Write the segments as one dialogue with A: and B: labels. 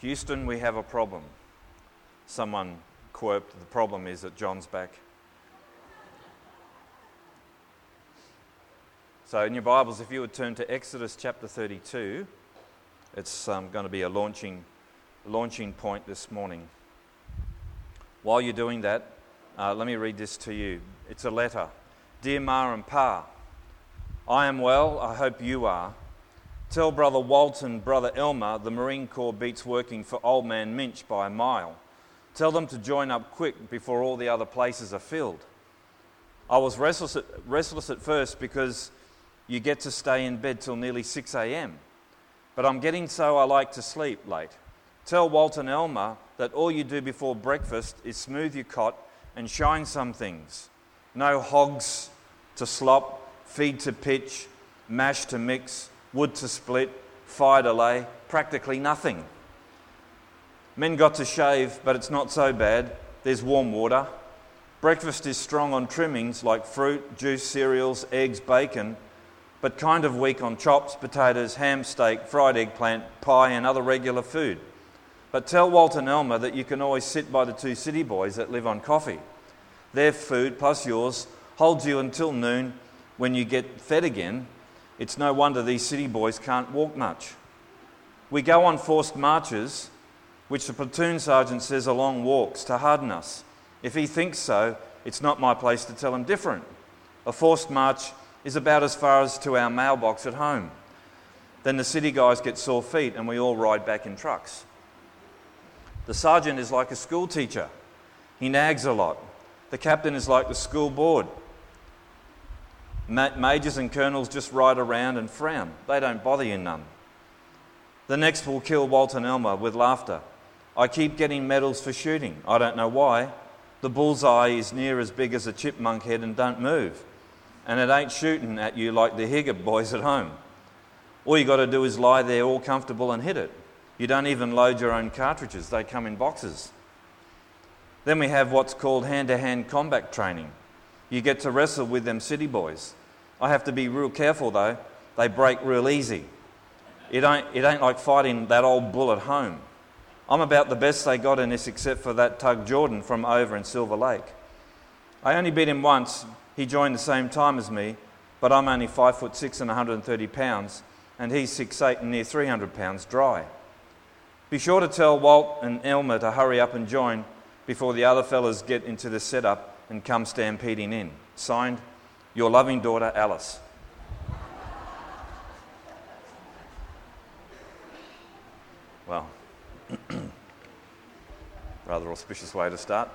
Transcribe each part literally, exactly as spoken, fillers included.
A: Houston, we have a problem. Someone quirked, the problem is that John's back. So in your Bibles, if you would turn to Exodus chapter thirty-two, it's um, going to be a launching, launching point this morning. While you're doing that, uh, let me read this to you. It's a letter. Dear Ma and Pa, I am well, I hope you are. Tell Brother Walt and Brother Elmer the Marine Corps beats working for Old Man Minch by a mile. Tell them to join up quick before all the other places are filled. I was restless at, restless at first because you get to stay in bed till nearly six a.m. But I'm getting so I like to sleep late. Tell Walt and Elmer that all you do before breakfast is smooth your cot and shine some things. No hogs to slop, feed to pitch, mash to mix, wood to split, fire to lay, practically nothing. Men got to shave, but it's not so bad. There's warm water. Breakfast is strong on trimmings like fruit, juice, cereals, eggs, bacon, but kind of weak on chops, potatoes, ham steak, fried eggplant, pie and other regular food. But tell Walt and Elmer that you can always sit by the two city boys that live on coffee. Their food, plus yours, holds you until noon when you get fed again. It's no wonder these city boys can't walk much. We go on forced marches, which the platoon sergeant says are long walks, to harden us. If he thinks so, it's not my place to tell him different. A forced march is about as far as to our mailbox at home. Then the city guys get sore feet and we all ride back in trucks. The sergeant is like a school teacher. He nags a lot. The captain is like the school board. Majors and colonels just ride around and frown. They don't bother you none. The next will kill Walt and Elmer with laughter. I keep getting medals for shooting. I don't know why. The bullseye is near as big as a chipmunk head and don't move. And it ain't shooting at you like the Higger boys at home. All you got to do is lie there all comfortable and hit it. You don't even load your own cartridges. They come in boxes. Then we have what's called hand-to-hand combat training. You get to wrestle with them city boys. I have to be real careful though. They break real easy. It ain't, it ain't like fighting that old bull at home. I'm about the best they got in this except for that Tug Jordan from over in Silver Lake. I only beat him once. He joined the same time as me, but I'm only five foot six and one hundred thirty pounds, and he's six eight and near three hundred pounds dry. Be sure to tell Walt and Elmer to hurry up and join before the other fellas get into the setup and come stampeding in. Signed, your loving daughter, Alice. Well, rather auspicious way to start.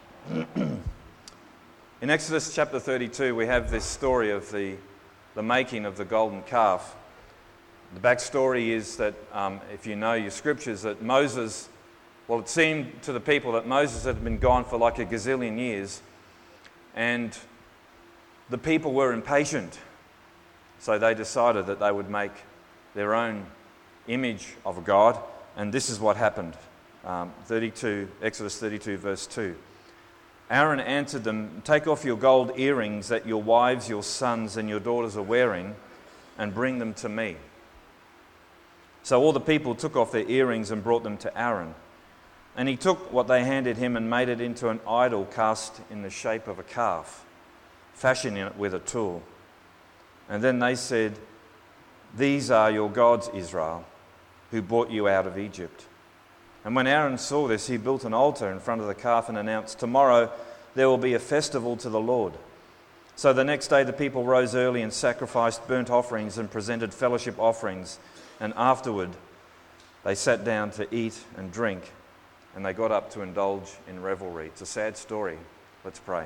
A: In Exodus chapter thirty-two, we have this story of the, the making of the golden calf. The backstory is that, um, if you know your scriptures, that Moses, well, it seemed to the people that Moses had been gone for like a gazillion years, and the people were impatient. So they decided that they would make their own image of a God, and this is what happened. Um, thirty-two, Exodus thirty-two, verse two. Aaron answered them, take off your gold earrings that your wives, your sons, and your daughters are wearing, and bring them to me. So all the people took off their earrings and brought them to Aaron. And he took what they handed him and made it into an idol cast in the shape of a calf, fashioning it with a tool. And then they said, these are your gods, Israel, who brought you out of Egypt. And when Aaron saw this, he built an altar in front of the calf and announced, tomorrow there will be a festival to the Lord. So the next day the people rose early and sacrificed burnt offerings and presented fellowship offerings. And afterward they sat down to eat and drink, and they got up to indulge in revelry. It's a sad story. Let's pray.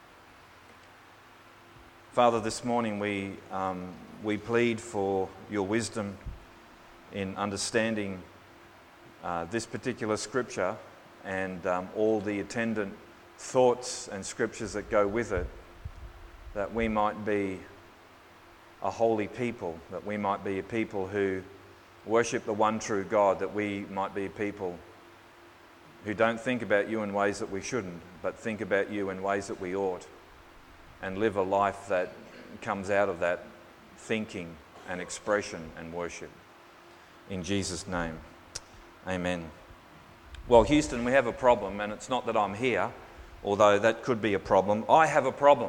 A: Father, this morning we um, we plead for your wisdom in understanding uh, this particular scripture and um, all the attendant thoughts and scriptures that go with it, that we might be a holy people, that we might be a people who worship the one true God, that we might be a people who don't think about you in ways that we shouldn't, but think about you in ways that we ought, and live a life that comes out of that thinking and expression and worship. In Jesus' name, amen. Well, Houston, we have a problem, and it's not that I'm here, although that could be a problem. I have a problem.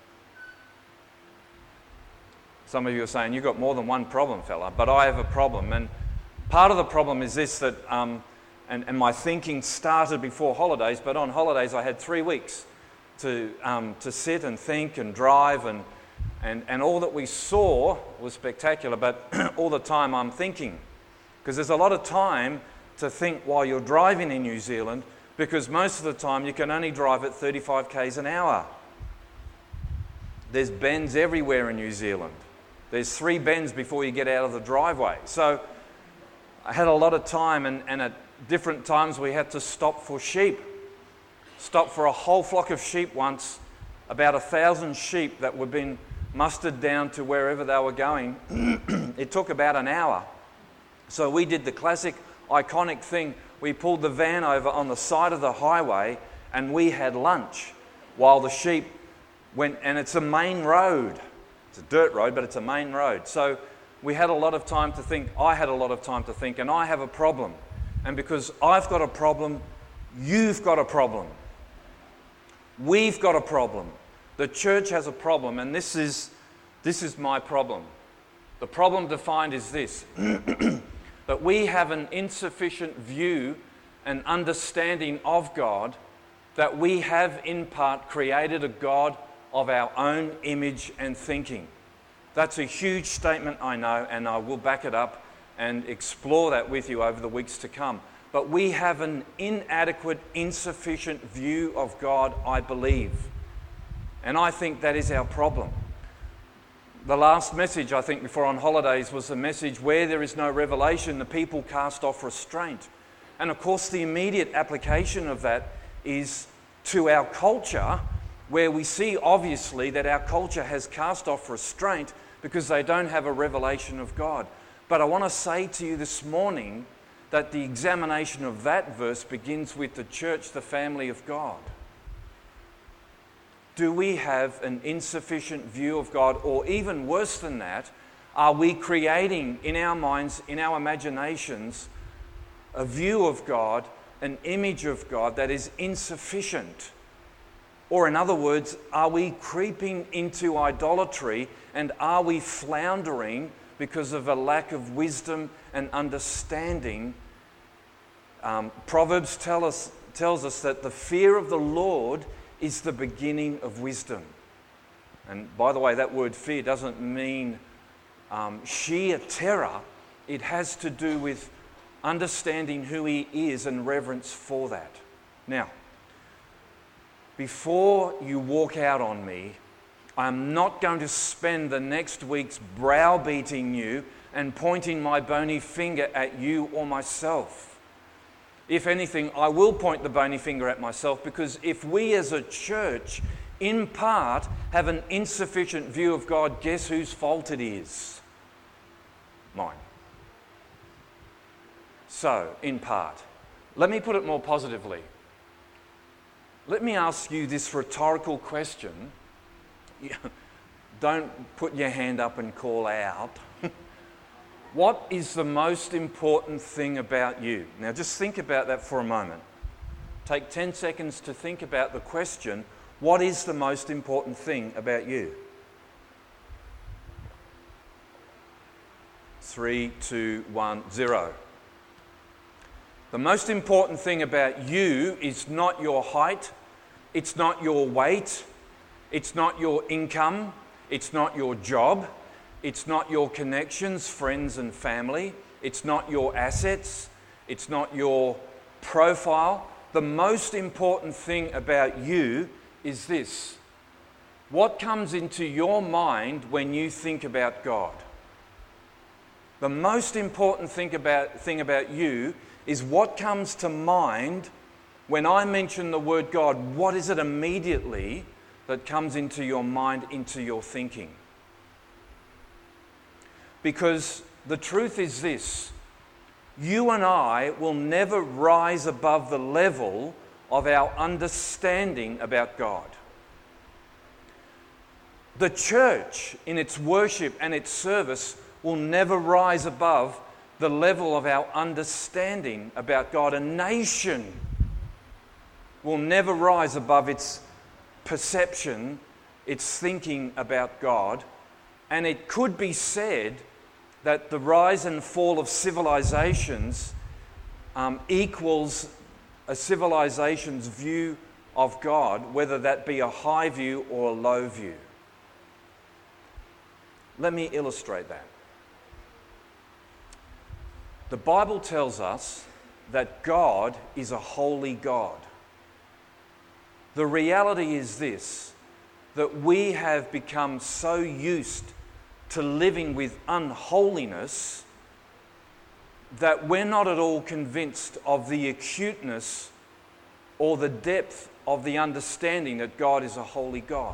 A: Some of you are saying, you've got more than one problem, fella, but I have a problem. And part of the problem is this, that, um, and, and my thinking started before holidays, but on holidays I had three weeks to um, to sit and think and drive, and, and, and all that we saw was spectacular, but all the time I'm thinking. Because there's a lot of time to think while you're driving in New Zealand, because most of the time you can only drive at thirty-five kays an hour. There's bends everywhere in New Zealand. There's three bends before you get out of the driveway. So I had a lot of time, and, and at different times we had to stop for sheep. Stop for a whole flock of sheep once, about a thousand sheep that were being mustered down to wherever they were going. It took about an hour. So we did the classic, iconic thing. We pulled the van over on the side of the highway and we had lunch while the sheep went, and it's a main road. It's a dirt road, but it's a main road. So we had a lot of time to think. I had a lot of time to think, and I have a problem. And because I've got a problem, you've got a problem. We've got a problem. The church has a problem, and this is, this is my problem. The problem defined is this, that we have an insufficient view and understanding of God, that we have in part created a God of our own image and thinking. That's a huge statement, I know, and I will back it up and explore that with you over the weeks to come. But we have an inadequate, insufficient view of God, I believe. And I think that is our problem. The last message, I think, before on holidays was a message where there is no revelation, the people cast off restraint. And of course, the immediate application of that is to our culture, where we see obviously that our culture has cast off restraint because they don't have a revelation of God. But I want to say to you this morning that the examination of that verse begins with the church, the family of God. Do we have an insufficient view of God, or even worse than that, are we creating in our minds, in our imaginations, a view of God, an image of God that is insufficient? Or in other words, are we creeping into idolatry, and are we floundering because of a lack of wisdom and understanding? Um, Proverbs tell us, tells us that the fear of the Lord is the beginning of wisdom. And by the way, that word fear doesn't mean um, sheer terror. It has to do with understanding who He is and reverence for that. Now, before you walk out on me, I'm not going to spend the next weeks browbeating you and pointing my bony finger at you or myself. If anything, I will point the bony finger at myself, because if we as a church, in part, have an insufficient view of God, guess whose fault it is? Mine. So, in part, let me put it more positively. Let me ask you this rhetorical question. Don't put your hand up and call out. What is the most important thing about you? Now just think about that for a moment. Take ten seconds to think about the question, what is the most important thing about you? Three, two, one, zero. The most important thing about you is not your height, it's not your weight, it's not your income, it's not your job, it's not your connections, friends and family, it's not your assets, it's not your profile. The most important thing about you is this. What comes into your mind when you think about God? The most important thing about, thing about you is what comes to mind when I mention the word God. What is it immediately that comes into your mind, into your thinking? Because the truth is this, you and I will never rise above the level of our understanding about God. The church, in its worship and its service, will never rise above the level of our understanding about God. A nation will never rise above its perception, its thinking about God. And it could be said that the rise and fall of civilizations um, equals a civilization's view of God, whether that be a high view or a low view. Let me illustrate that. The Bible tells us that God is a holy God. The reality is this, that we have become so used to living with unholiness that we're not at all convinced of the acuteness or the depth of the understanding that God is a holy God.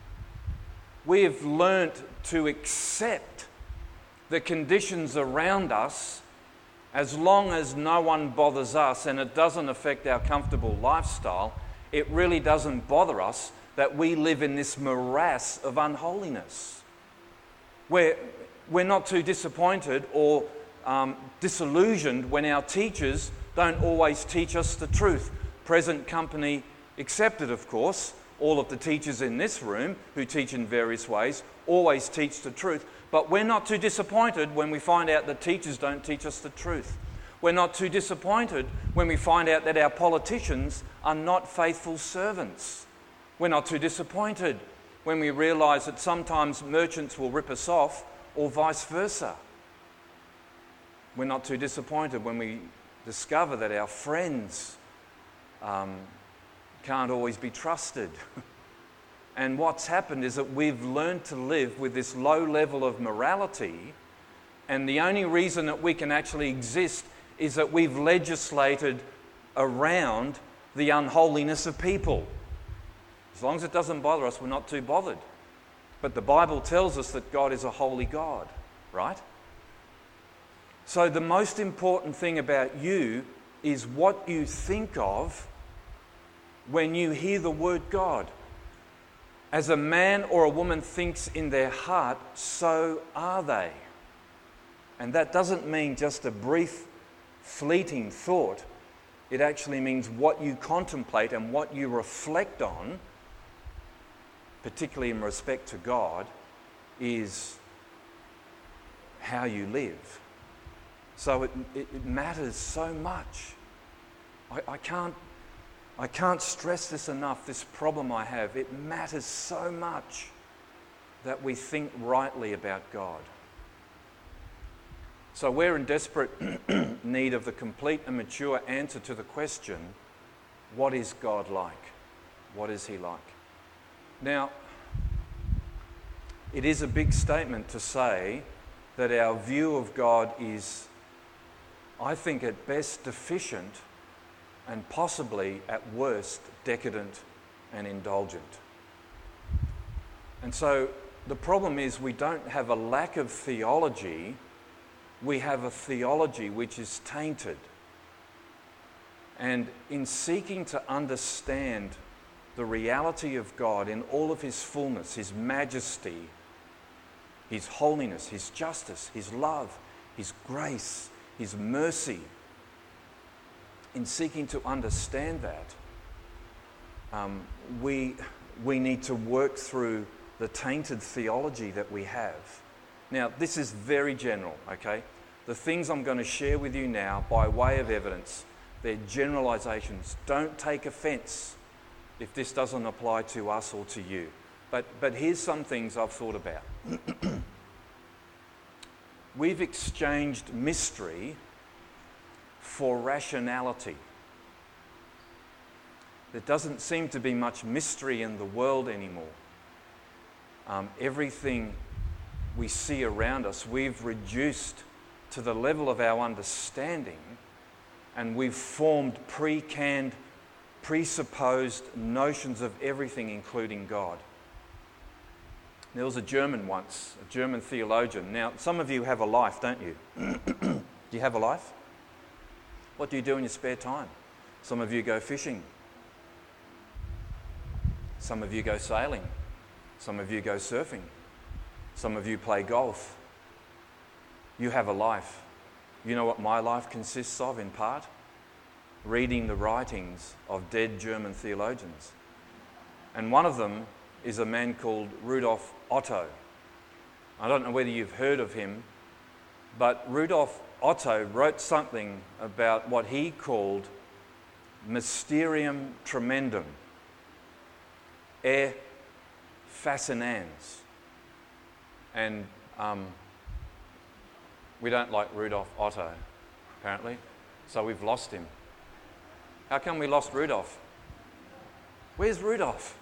A: We have learnt to accept the conditions around us as long as no one bothers us and it doesn't affect our comfortable lifestyle. It really doesn't bother us that we live in this morass of unholiness. We're, we're not too disappointed or um, disillusioned when our teachers don't always teach us the truth. Present company accepted, of course. All of the teachers in this room who teach in various ways always teach the truth. But we're not too disappointed when we find out that teachers don't teach us the truth. We're not too disappointed when we find out that our politicians are not faithful servants. We're not too disappointed when we realise that sometimes merchants will rip us off or vice versa. We're not too disappointed when we discover that our friends um, can't always be trusted. And what's happened is that we've learned to live with this low level of morality, and the only reason that we can actually exist is that we've legislated around the unholiness of people. As long as it doesn't bother us, we're not too bothered. But the Bible tells us that God is a holy God, right? So the most important thing about you is what you think of when you hear the word God. As a man or a woman thinks in their heart, so are they. And that doesn't mean just a brief, fleeting thought. It actually means what you contemplate and what you reflect on, particularly in respect to God, is how you live. So it, it matters so much. I, I can't I can't stress this enough, this problem I have. It matters so much that we think rightly about God. So we're in desperate need of the complete and mature answer to the question, what is God like? What is He like? Now, it is a big statement to say that our view of God is, I think, at best deficient and possibly, at worst, decadent and indulgent. And so the problem is we don't have a lack of theology, we have a theology which is tainted. And in seeking to understand the reality of God in all of His fullness, His majesty, His holiness, His justice, His love, His grace, His mercy, in seeking to understand that, um, we, we need to work through the tainted theology that we have. Now, this is very general, okay? The things I'm going to share with you now, by way of evidence, they're generalizations. Don't take offense if this doesn't apply to us or to you. But, but here's some things I've thought about. We've exchanged mystery for rationality. There doesn't seem to be much mystery in the world anymore. Um, everything we see around us, we've reduced to the level of our understanding, and we've formed pre-canned, presupposed notions of everything, including God. There was a German once, a German theologian. Now, some of you have a life, don't you? Do you have a life? What do you do in your spare time? Some of you go fishing. Some of you go sailing. Some of you go surfing. Some of you play golf. You have a life. You know what my life consists of in part? Reading the writings of dead German theologians. And one of them is a man called Rudolf Otto. I don't know whether you've heard of him, but Rudolf Otto wrote something about what he called Mysterium Tremendum, E Fascinans. And um, we don't like Rudolf Otto, apparently, so we've lost him. How come we lost Rudolf? Where's Rudolf?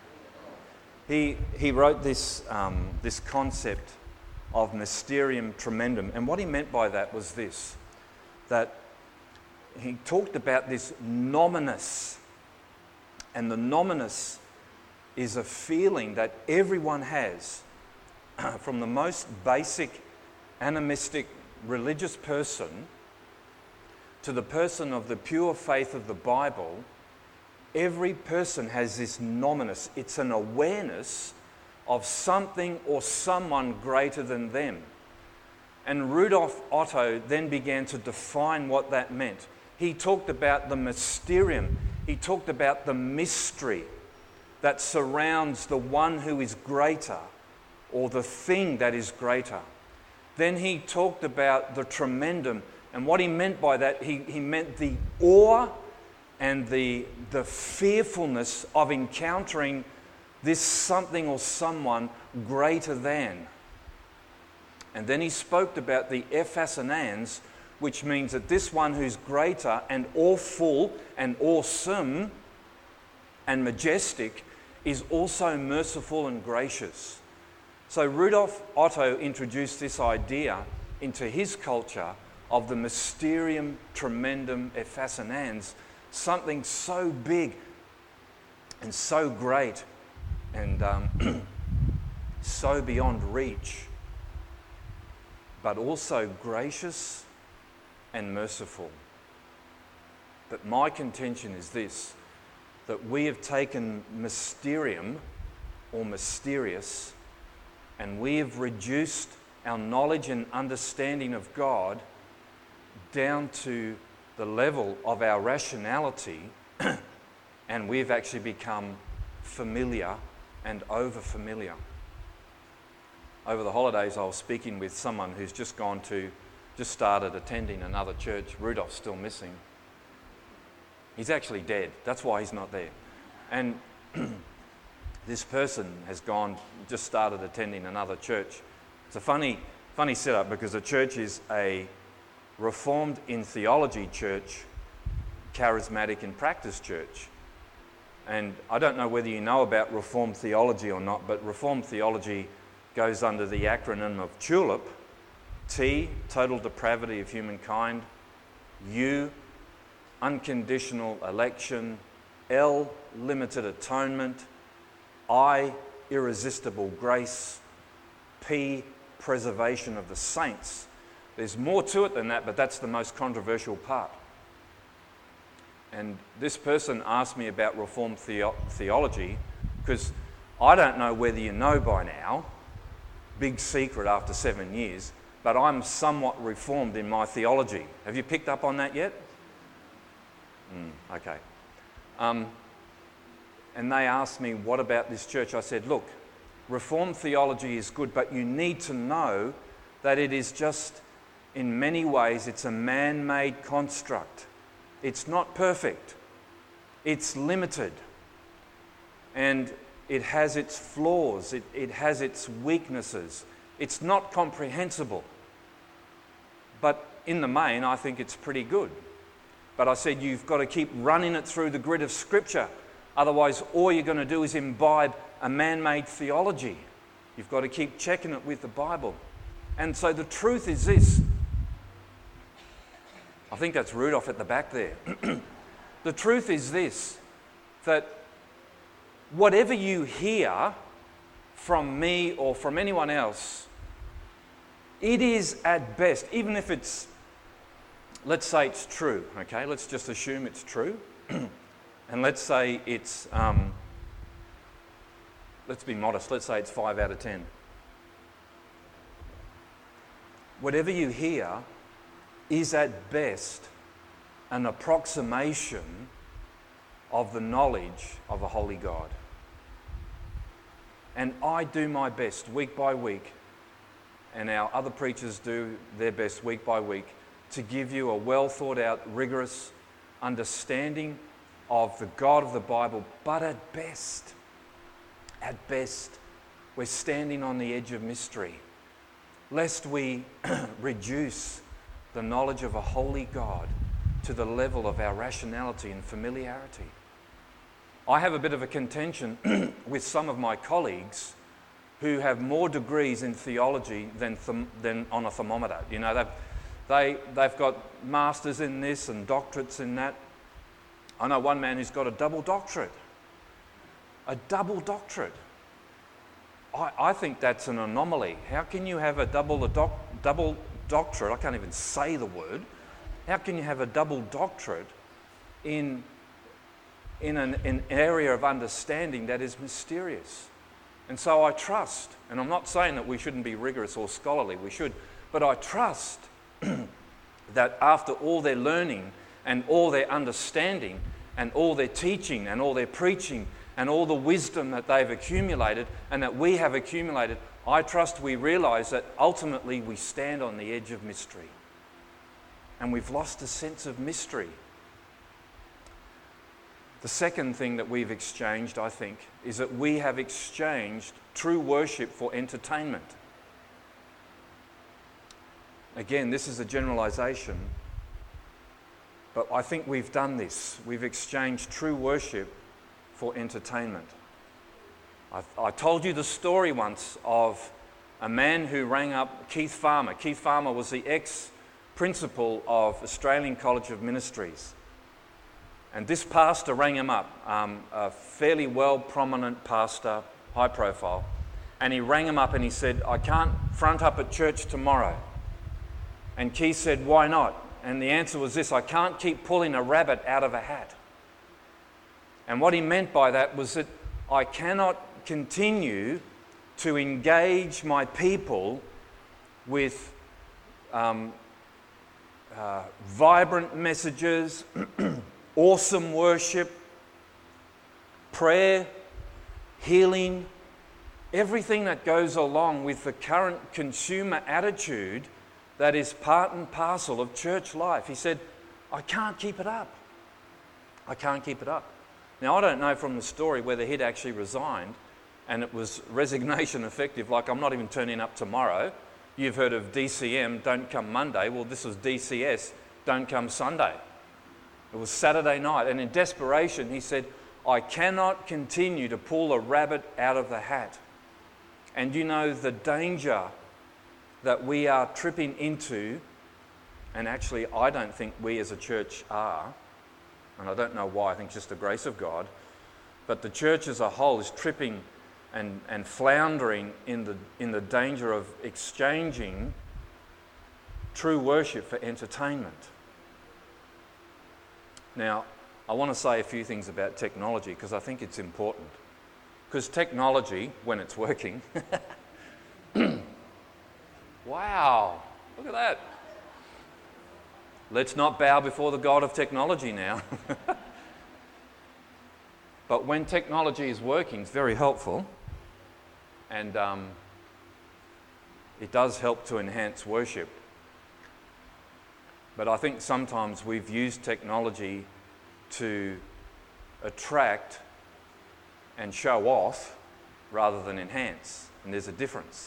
A: He, he wrote this, um, this concept of Mysterium Tremendum, and what he meant by that was this, that he talked about this nominus, and the nominus is a feeling that everyone has, from the most basic animistic religious person to the person of the pure faith of the Bible. Every person has this nominus. It's an awareness of something or someone greater than them. And Rudolf Otto then began to define what that meant. He talked about the mysterium. He talked about the mystery that surrounds the one who is greater, or the thing that is greater. Then he talked about the tremendum, and what he meant by that, he, he meant the awe and the, the fearfulness of encountering this something or someone greater than. And then he spoke about the Ephasinans, which means that this one who's greater and awful and awesome and majestic is also merciful and gracious. So Rudolf Otto introduced this idea into his culture of the Mysterium Tremendum Ephasinans, something so big and so great and um, so beyond reach, but also gracious and merciful. But my contention is this, that we have taken mysterium or mysterious, and we have reduced our knowledge and understanding of God down to the level of our rationality, and we've actually become familiar and over-familiar. Over the holidays, I was speaking with someone who's just gone to, just started attending another church. Rudolph's still missing. He's actually dead. That's why he's not there. And this person has gone, just started attending another church. It's a funny, funny setup because the church is a Reformed in theology church, charismatic in practice church. And I don't know whether you know about Reformed theology or not, but Reformed theology goes under the acronym of TULIP. T, total depravity of humankind. U, unconditional election. L, limited atonement. I, irresistible grace. P, preservation of the saints. There's more to it than that, but that's the most controversial part. And this person asked me about Reformed theo- theology because I don't know whether you know by now, big secret after seven years, but I'm somewhat reformed in my theology. Have you picked up on that yet? Mm, okay. Um, and they asked me, what about this church? I said, look, Reformed theology is good, but you need to know that it is just, in many ways, it's a man-made construct. It's not perfect. It's limited. And it has its flaws. It, it has its weaknesses. It's not comprehensible. But in the main, I think it's pretty good. But I said, you've got to keep running it through the grid of Scripture. Otherwise, all you're going to do is imbibe a man-made theology. You've got to keep checking it with the Bible. And so the truth is this. I think that's Rudolph at the back there. The truth is this, that whatever you hear from me or from anyone else, it is at best, even if it's, let's say it's true, okay? Let's just assume it's true. And let's say it's, um, let's be modest, let's say it's five out of ten. Whatever you hear is at best an approximation of the knowledge of a holy God. And I do my best week by week, and our other preachers do their best week by week, to give you a well thought out, rigorous understanding of the God of the Bible. But at best, at best, we're standing on the edge of mystery, lest we reduce the knowledge of a holy God to the level of our rationality and familiarity. I have a bit of a contention with some of my colleagues who have more degrees in theology than th- than on a thermometer. You know, they've, they, they've got masters in this and doctorates in that. I know one man who's got a double doctorate. A double doctorate. I, I think that's an anomaly. How can you have a double, a doc, double doctorate? I can't even say the word. How can you have a double doctorate in in an, an area of understanding that is mysterious? And so I trust, and I'm not saying that we shouldn't be rigorous or scholarly, we should, but I trust that after all their learning and all their understanding and all their teaching and all their preaching and all the wisdom that they've accumulated and that we have accumulated, I trust we realise that ultimately we stand on the edge of mystery. And we've lost a sense of mystery. The second thing that we've exchanged, I think, is that we have exchanged true worship for entertainment. Again, this is a generalisation, but I think we've done this. We've exchanged true worship for entertainment. I, I told you the story once of a man who rang up Keith Farmer. Keith Farmer was the ex-principal of Australian College of Ministries. And this pastor rang him up, um, a fairly well prominent pastor, high profile, and he rang him up and he said, I can't front up at church tomorrow. And Keith said, why not? And the answer was this: I can't keep pulling a rabbit out of a hat. And what he meant by that was that I cannot continue to engage my people with um, uh, vibrant messages, awesome worship, prayer, healing, everything that goes along with the current consumer attitude that is part and parcel of church life. He said, I can't keep it up. I can't keep it up. Now, I don't know from the story whether he'd actually resigned and it was resignation effective, like I'm not even turning up tomorrow. You've heard of D C M, don't come Monday. Well, this was D C S, don't come Sunday. It was Saturday night, and in desperation he said, I cannot continue to pull a rabbit out of the hat. And you know the danger that we are tripping into, and actually I don't think we as a church are, and I don't know why, I think it's just the grace of God, but the church as a whole is tripping and, and floundering in the, in the danger of exchanging true worship for entertainment. Now, I want to say a few things about technology because I think it's important. Because technology, when it's working, wow, look at that. Let's not bow before the God of technology now. But when technology is working, it's very helpful, and um, it does help to enhance worship. But I think sometimes we've used technology to attract and show off rather than enhance, and there's a difference.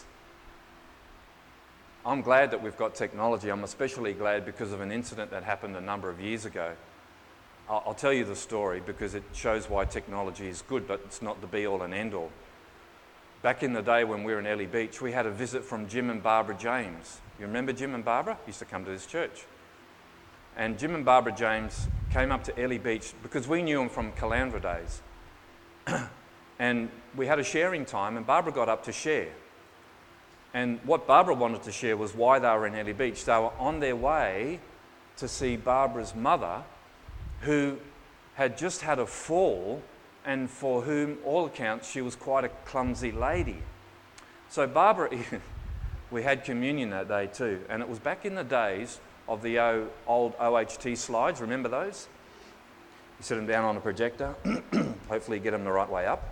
A: I'm glad that we've got technology. I'm especially glad because of an incident that happened a number of years ago. I'll, I'll tell you the story because it shows why technology is good, but it's not the be-all and end-all. Back in the day when we were in Ellie Beach, we had a visit from Jim and Barbara James. You remember Jim and Barbara? Used to come to this church. And Jim and Barbara James came up to Ellie Beach because we knew them from Caloundra days. And we had a sharing time, and Barbara got up to share. And what Barbara wanted to share was why they were in Ellie Beach. They were on their way to see Barbara's mother, who had just had a fall, and for whom, all accounts, she was quite a clumsy lady. So Barbara, we had communion that day too, and it was back in the days of the o, old O H T slides. Remember those? You set them down on a projector, hopefully you get them the right way up,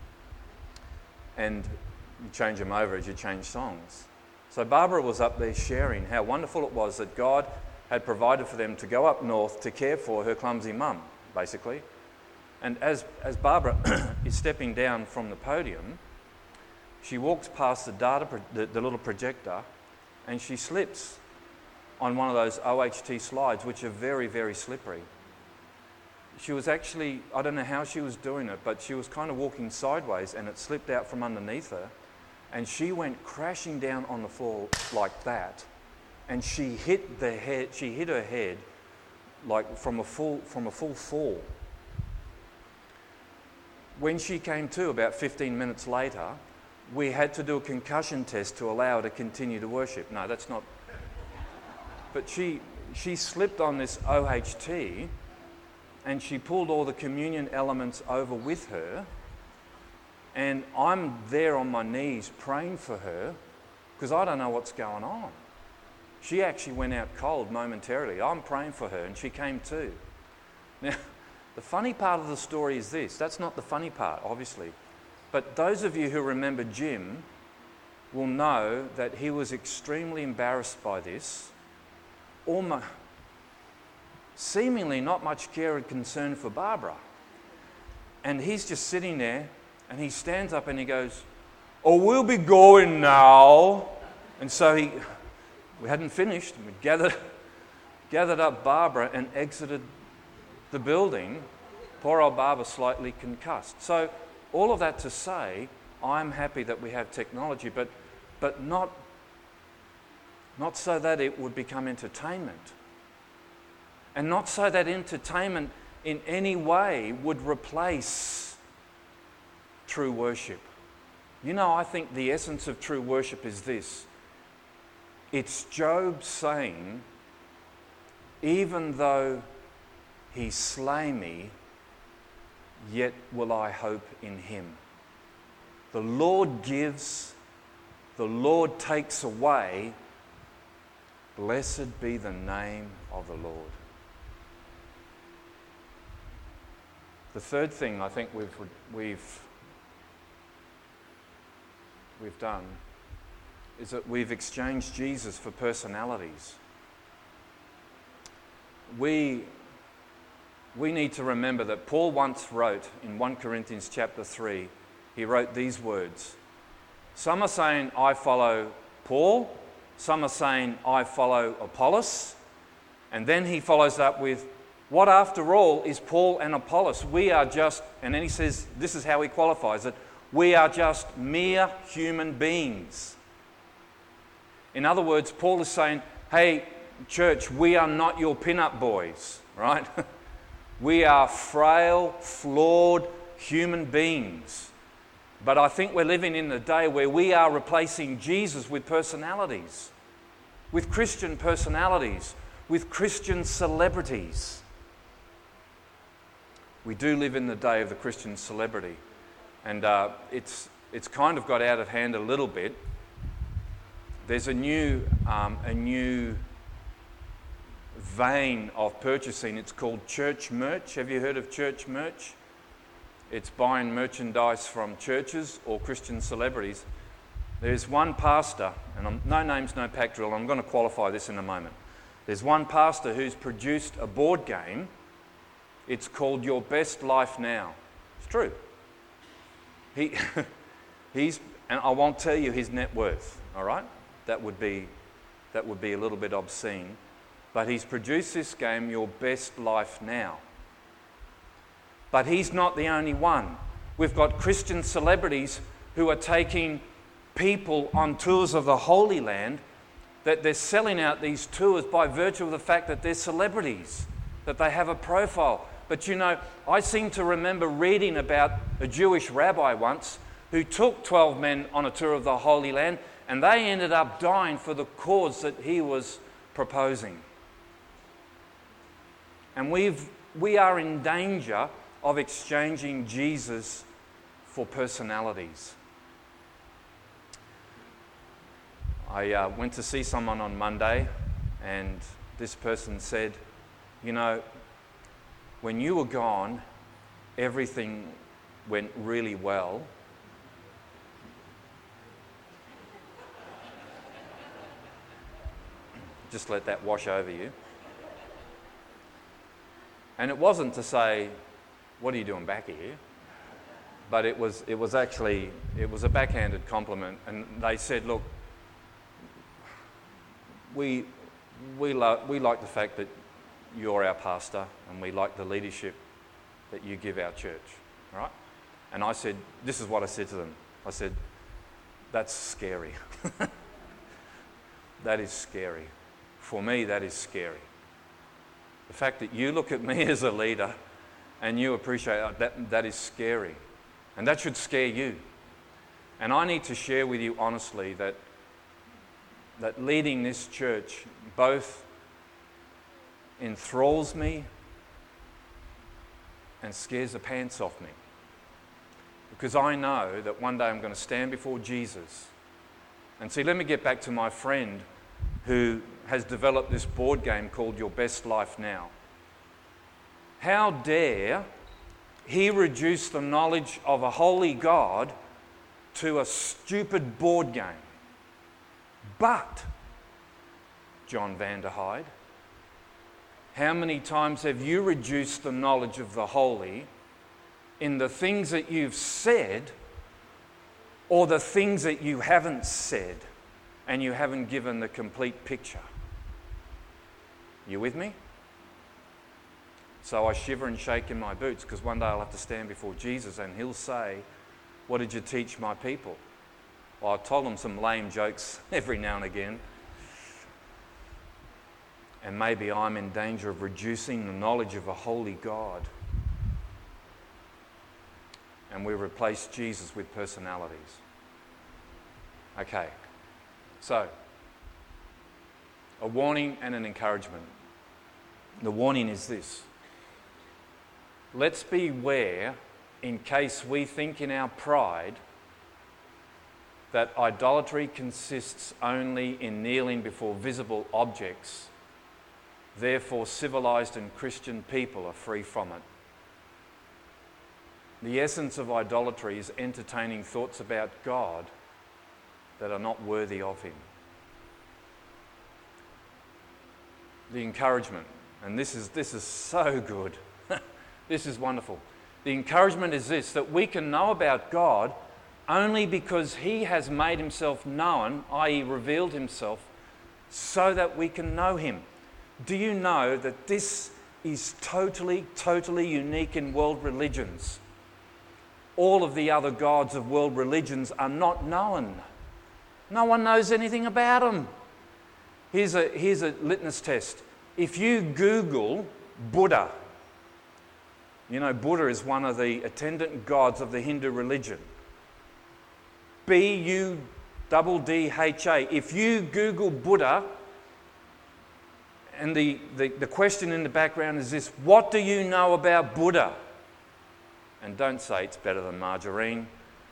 A: and you change them over as you change songs. So Barbara was up there sharing how wonderful it was that God had provided for them to go up north to care for her clumsy mum, basically. And as, as Barbara is stepping down from the podium, she walks past the, data pro- the, the little projector, and she slips on one of those O H T slides, which are very, very slippery. She was actually, I don't know how she was doing it, but she was kind of walking sideways, and it slipped out from underneath her, and she went crashing down on the floor like that, and she hit the head. She hit her head like from a full from a full fall. When she came to about fifteen minutes later, we had to do a concussion test to allow her to continue to worship. No, that's not. But she she slipped on this O H T, and she pulled all the communion elements over with her. And I'm there on my knees praying for her because I don't know what's going on. She actually went out cold momentarily. I'm praying for her, and she came to. Now, the funny part of the story is this. That's not the funny part, obviously. But those of you who remember Jim will know that he was extremely embarrassed by this, almost, seemingly not much care and concern for Barbara. And he's just sitting there, and he stands up and he goes, "Oh, we'll be going now." And so he, we hadn't finished, we gathered, gathered up Barbara and exited the building. Poor old Barbara slightly concussed. So all of that to say, I'm happy that we have technology, but but not, not so that it would become entertainment. And not so that entertainment in any way would replace true worship. You know, I think the essence of true worship is this. It's Job saying, even though he slay me, yet will I hope in him. The Lord gives, the Lord takes away. Blessed be the name of the Lord. The third thing I think we've we've we've done is that we've exchanged Jesus for personalities. We we need to remember that Paul once wrote in First Corinthians chapter three, he wrote these words. Some are saying, I follow Paul. Some are saying, I follow Apollos. And then he follows up with, what after all is Paul and Apollos? We are just, and then he says, this is how he qualifies it, we are just mere human beings. In other words, Paul is saying, hey, church, we are not your pin-up boys, right? We are frail, flawed human beings. But I think we're living in a day where we are replacing Jesus with personalities, with Christian personalities, with Christian celebrities. We do live in the day of the Christian celebrity. And uh, it's it's kind of got out of hand a little bit. There's a new um, a new vein of purchasing. It's called church merch. Have you heard of church merch? It's buying merchandise from churches or Christian celebrities. There's one pastor, and I'm, no names, no pack drill. I'm going to qualify this in a moment. There's one pastor who's produced a board game. It's called Your Best Life Now. It's true. He, he's, and I won't tell you his net worth. All right, that would be, that would be a little bit obscene. But he's produced this game, Your Best Life Now. But he's not the only one. We've got Christian celebrities who are taking people on tours of the Holy Land, that they're selling out these tours by virtue of the fact that they're celebrities, that they have a profile. But you know, I seem to remember reading about a Jewish rabbi once who took twelve men on a tour of the Holy Land, and they ended up dying for the cause that he was proposing. And we've, we are in danger of exchanging Jesus for personalities. I uh, went to see someone on Monday, and this person said, you know, when you were gone, everything went really well. Just let that wash over you. And it wasn't to say, what are you doing back here? But it was it was actually, it was a backhanded compliment. And they said, look, we, we, lo- we like the fact that you're our pastor and we like the leadership that you give our church, right? And I said, this is what I said to them. I said, that's scary. That is scary. For me, that is scary. The fact that you look at me as a leader and you appreciate that, that is scary. And that should scare you. And I need to share with you honestly that, that leading this church both enthralls me and scares the pants off me. Because I know that one day I'm going to stand before Jesus. And see, let me get back to my friend who has developed this board game called Your Best Life Now. How dare he reduce the knowledge of a holy God to a stupid board game? But, John Vanderhyde, how many times have you reduced the knowledge of the holy in the things that you've said or the things that you haven't said and you haven't given the complete picture? You with me? So I shiver and shake in my boots because one day I'll have to stand before Jesus and he'll say, what did you teach my people? Well, I told them some lame jokes every now and again. And maybe I'm in danger of reducing the knowledge of a holy God. And we replace Jesus with personalities. Okay, so a warning and an encouragement. The warning is this. Let's beware in case we think in our pride that idolatry consists only in kneeling before visible objects. Therefore, civilized and Christian people are free from it. The essence of idolatry is entertaining thoughts about God that are not worthy of him. The encouragement, and this is, this is so good. This is wonderful. The encouragement is this, that we can know about God only because he has made himself known, that is revealed himself, so that we can know him. Do you know that this is totally, totally unique in world religions? All of the other gods of world religions are not known. No one knows anything about them. Here's a, here's a litmus test. If you Google Buddha, you know Buddha is one of the attendant gods of the Hindu religion. B U D D H A. If you Google Buddha, and the, the, the question in the background is this, what do you know about Buddha? And don't say it's better than margarine.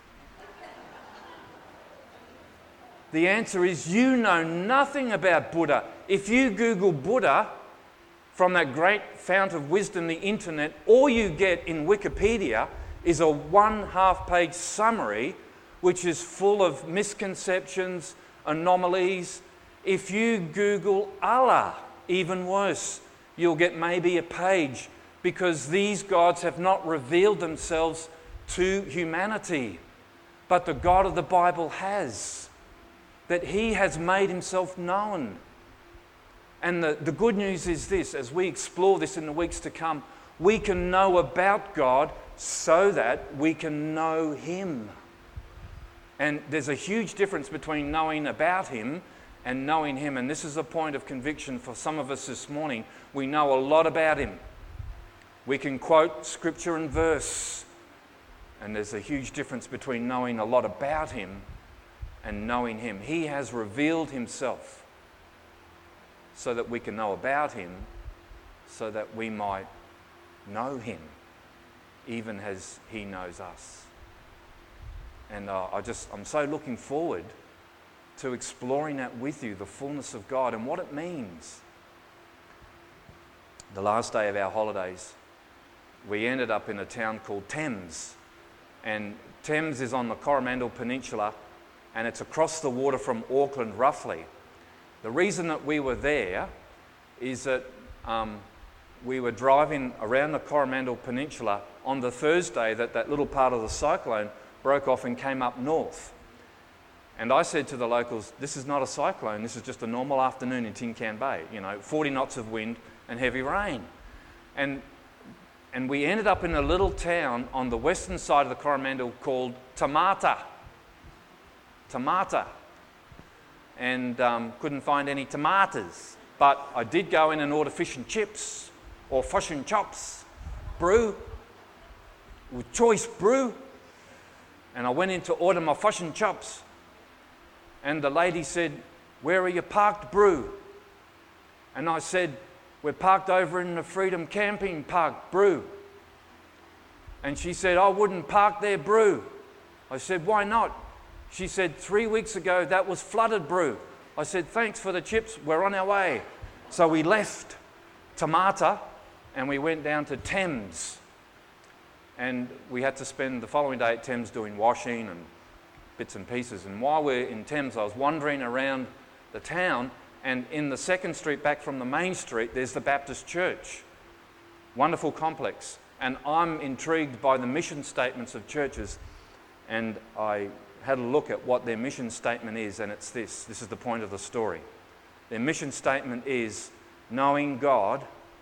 A: The answer is you know nothing about Buddha. If you Google Buddha from that great fount of wisdom, the internet, all you get in Wikipedia is a one half-page summary which is full of misconceptions, anomalies. If you Google Allah, even worse, you'll get maybe a page because these gods have not revealed themselves to humanity. But the God of the Bible has. That he has made himself known. And the, the good news is this, as we explore this in the weeks to come, we can know about God so that we can know him. And there's a huge difference between knowing about him and knowing him. And this is a point of conviction for some of us this morning. We know a lot about him. We can quote scripture and verse. And there's a huge difference between knowing a lot about him and knowing him. He has revealed himself so that we can know about him, so that we might know him, even as he knows us. And uh, I just, I'm so looking forward to exploring that with you, the fullness of God and what it means. the last day of our holidays, we ended up in a town called Thames. And Thames is on the Coromandel Peninsula, and it's across the water from Auckland, roughly. The reason that we were there is that um, we were driving around the Coromandel Peninsula on the Thursday that that little part of the cyclone broke off and came up north. And I said to the locals, this is not a cyclone, this is just a normal afternoon in Tin Can Bay, you know, forty knots of wind and heavy rain. And and we ended up in a little town on the western side of the Coromandel called Tamata. Tamata. And um, couldn't find any tomatoes. But I did go in and order fish and chips, or fish and chops, brew, with choice brew. And I went in to order my fish and chops. And the lady said, where are you parked, brew? And I said, we're parked over in the Freedom Camping Park, brew. And she said, I wouldn't park there, brew. I said, why not? She said, three weeks ago that was flooded, brew. I said, thanks for the chips, we're on our way. So we left Tamata and we went down to Thames. And we had to spend the following day at Thames doing washing and bits and pieces. And while we're in Thames, I was wandering around the town, and in the second street back from the main street, there's the Baptist Church. Wonderful complex. And I'm intrigued by the mission statements of churches, and I had a look at what their mission statement is, and it's this. This is the point of the story. Their mission statement is knowing God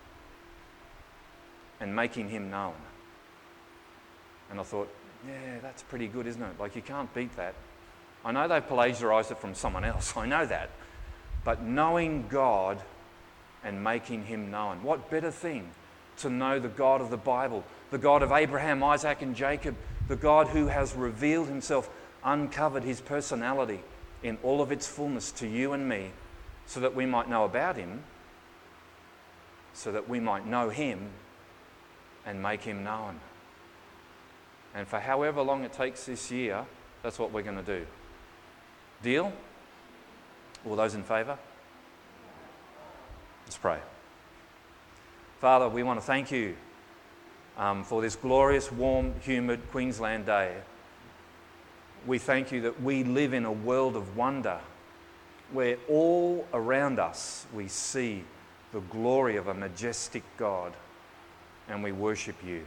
A: and making Him known. And I thought, yeah, that's pretty good, isn't it? Like, you can't beat that. I know they've plagiarised it from someone else. I know that. But knowing God and making Him known. What better thing to know the God of the Bible, the God of Abraham, Isaac and Jacob, the God who has revealed Himself, uncovered His personality in all of its fullness to you and me, so that we might know about Him, so that we might know Him and make Him known. And for however long it takes this year, that's what we're going to do. Deal? All those in favour? Let's pray. Father, we want to thank You um, for this glorious, warm, humid Queensland day. We thank You that we live in a world of wonder where all around us we see the glory of a majestic God, and we worship You.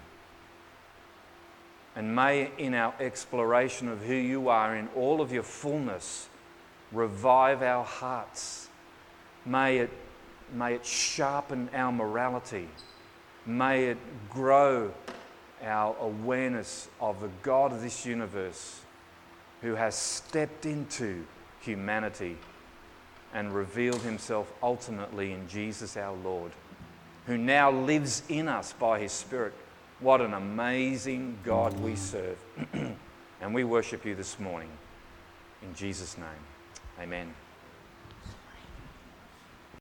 A: And may in our exploration of who You are in all of Your fullness revive our hearts. May it, may it sharpen our morality. May it grow our awareness of the God of this universe who has stepped into humanity and revealed Himself ultimately in Jesus our Lord, who now lives in us by His Spirit. What an amazing God we serve. And we worship You this morning. In Jesus' name, amen.